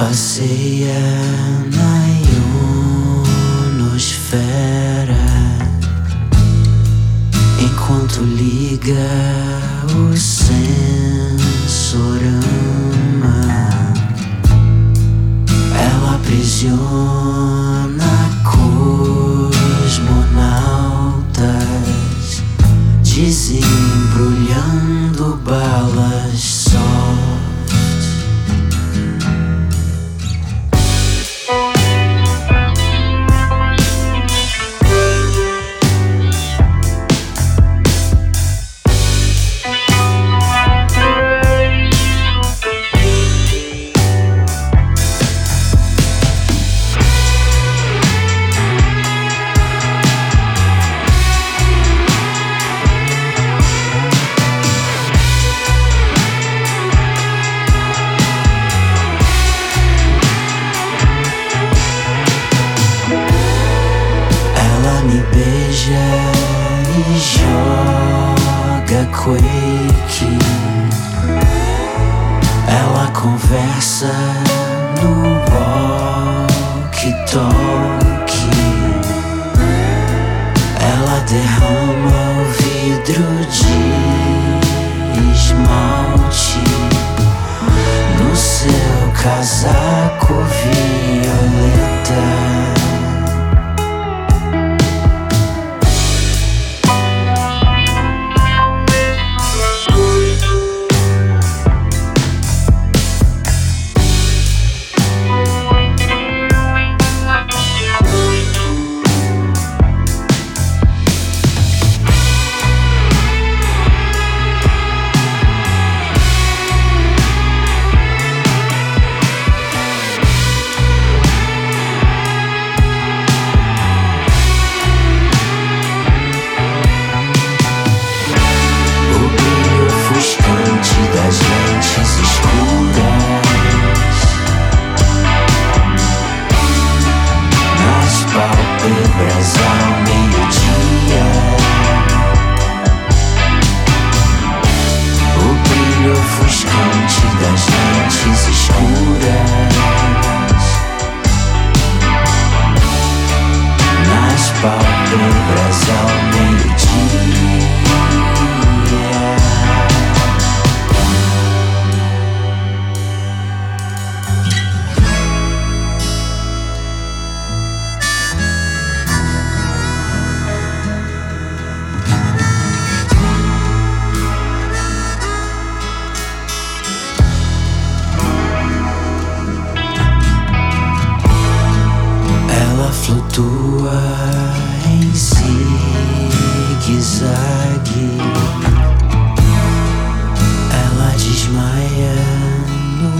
passeia na ionosfera enquanto liga o sensorama. Ela aprisiona cosmonautas, desembrulhando balas soft. Me beija e joga Quake. Ela conversa no walkie-talkie. Ela derrama o vidro de esmalte no seu casaco violeta. Das lentes escuras nas pálpebras ao meio-dia. O brilho ofuscante das lentes escuras nas pálpebras ao meio-dia. Flutua em zigue-zague. Ela desmaia no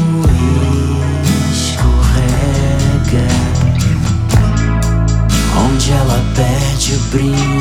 escorrega, onde ela perde o brilho